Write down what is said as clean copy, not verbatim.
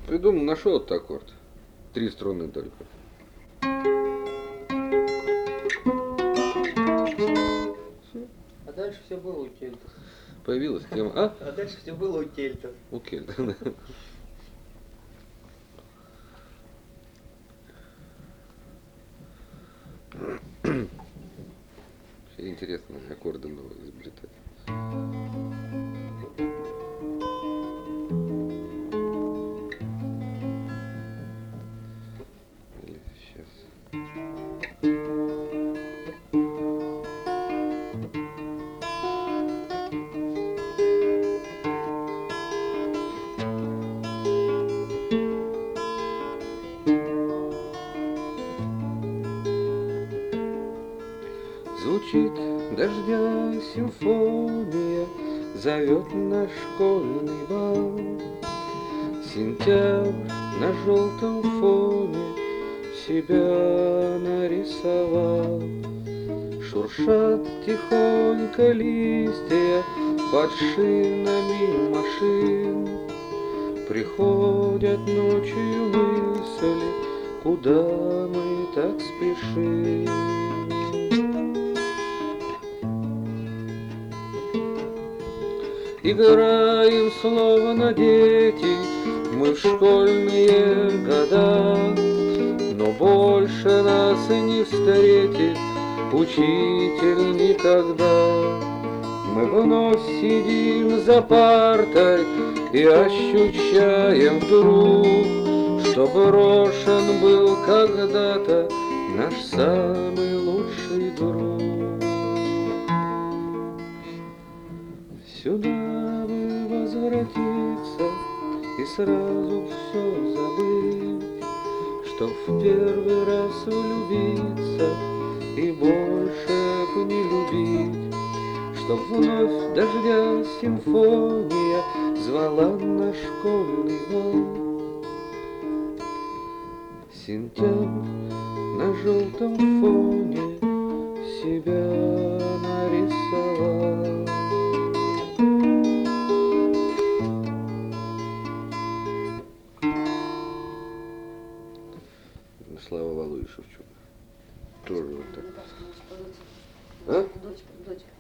Придумал, нашел этот аккорд. 3 струны только. А дальше все было у кельтов. Появилась тема. А? А дальше все было у кельтов. У кельта. Интересно, аккорды новые изобретать. Или сейчас. Звучит дождя симфония, зовет на школьный бал. Сентябрь на желтом фоне себя нарисовал. Шуршат тихонько листья под шинами машин. Приходят ночью мысли, куда мы так спешим. Играем словно дети, мы в школьные года, но больше нас и не встретит учитель никогда. Мы вновь сидим за партой и ощущаем вдруг, что брошен был когда-то наш самый лучший друг. Сюда бы возвратиться и сразу все забыть, чтоб в первый раз влюбиться и больше б не любить, чтоб вновь дождя симфония звала на школьный бал. Сентябрь на желтом фоне себя нарисовал. Слава Валуи Шевчук. Тоже вот так. А? Дочка.